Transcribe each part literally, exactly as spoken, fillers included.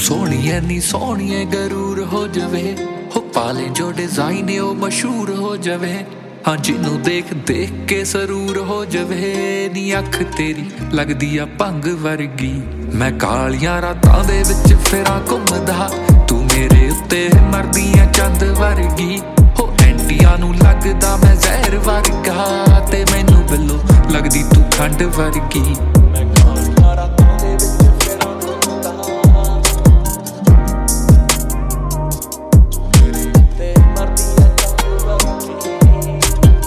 सोहणीए नी सोहणीए गरूर हो जावे, हो पाले जो डिजाइन ओ मशहूर हो जावे। हाँ जिनू देख देख के सरूर हो जावे, नी अख तेरी लगदी आ भंग वर्गी। मैं कालियां रातां दे विच फिरां घुमदा, तू मेरे उत्ते मरदी ऐ चंद वर्गी। हो एंटियां नू लगदा मैं जहर वर्गा, ते मैनू बिल्लो लगदी तू खंड वर्गी। मैं कालियां रातां दे विच फिरां घुमदा, मेरे उत्ते मरदी ऐ चंद वर्गी।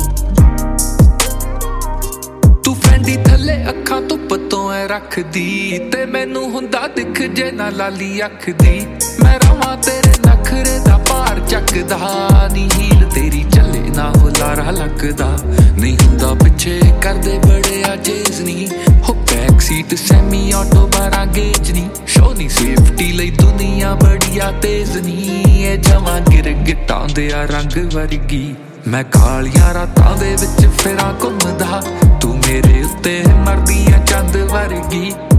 तू फैंडी थल्ले अखां धुप तो ऐ रखदी, ते मैनू हुंदा दिख जे ना लाली अख दी। मैं रवां तेरे नखरे दा भार चकदा, नी हील तेरी चले ना हो लारा लगदा। नहीं हुंदा पिछे करदे बड़े अजेज नी, हो बैक सीट सैमी ऑटो बारा गेज नी। शो नी सेफ्टी लई दुनिया बड़िया तेज नी, ए जवां गिर गिटां दे आ रंग वर्गी। मैं कालियां रातां दे विच फिरां घुमदा, तू मेरे उत्ते मरदी ऐ चंद वर्गी।